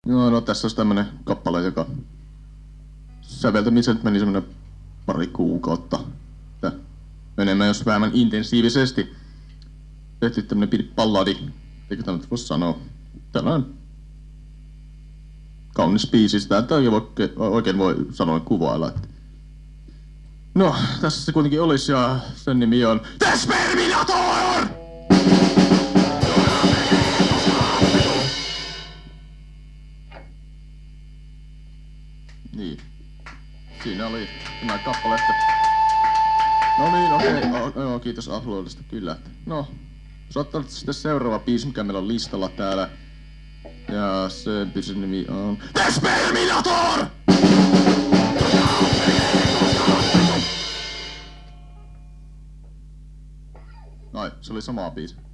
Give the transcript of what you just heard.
No tässä olisi tämmönen kappale, joka säveltämiset meni semmonen pari kuukautta. Enemmän jos vähemmän intensiivisesti. Tehtiin tämmönen pieni balladi, eikö tämä nyt voi sanoa. Tällainen kaunis biisi, sitä ei oikein voi sanoa kuvailla. No, tässä se kuitenkin olisi ja sen nimi on The Sperminator! Niin. Siinä oli tämä kappale. No niin, okei. No, kiitos uploadista, kyllä. No, saattaa sitten seuraava biisi, mikä meillä on listalla täällä. Ja se biisin nimi on The Sperminator! Ai, se oli sama biisi.